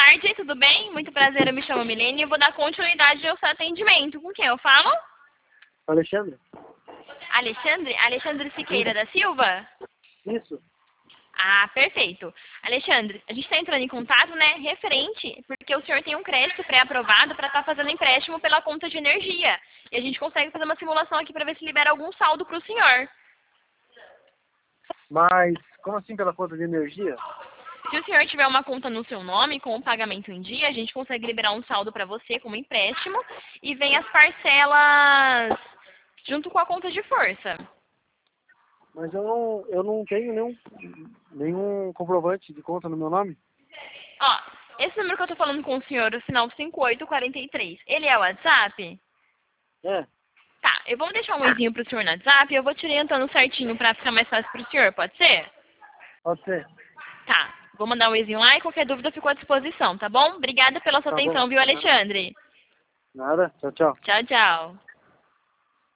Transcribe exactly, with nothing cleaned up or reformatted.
tarde, tudo bem? Muito prazer, eu me chamo Milene e eu vou dar continuidade ao seu atendimento. Com quem eu falo? Alexandre? Alexandre? Alexandre Siqueira da Silva? Isso. Ah, perfeito. Alexandre, a gente está entrando em contato, né, referente, porque o senhor tem um crédito pré-aprovado para estar fazendo empréstimo pela conta de energia. E a gente consegue fazer uma simulação aqui para ver se libera algum saldo para o senhor. Mas como assim pela conta de energia? Se o senhor tiver uma conta no seu nome com o pagamento em dia, a gente consegue liberar um saldo para você como empréstimo e vem as parcelas junto com a conta de força. Mas eu não, eu não tenho nenhum, nenhum comprovante de conta no meu nome. Ó, esse número que eu tô falando com o senhor, o final cinco oito quatro três, ele é o WhatsApp? É, Tá, eu vou deixar um oizinho pro senhor no WhatsApp e eu vou te orientando certinho pra ficar mais fácil pro senhor, pode ser? pode ser. Tá, vou mandar um oizinho lá e qualquer dúvida eu fico à disposição, tá bom? Obrigada pela sua Tá bom. atenção, viu, Alexandre? Nada. Tchau, tchau. Tchau, tchau.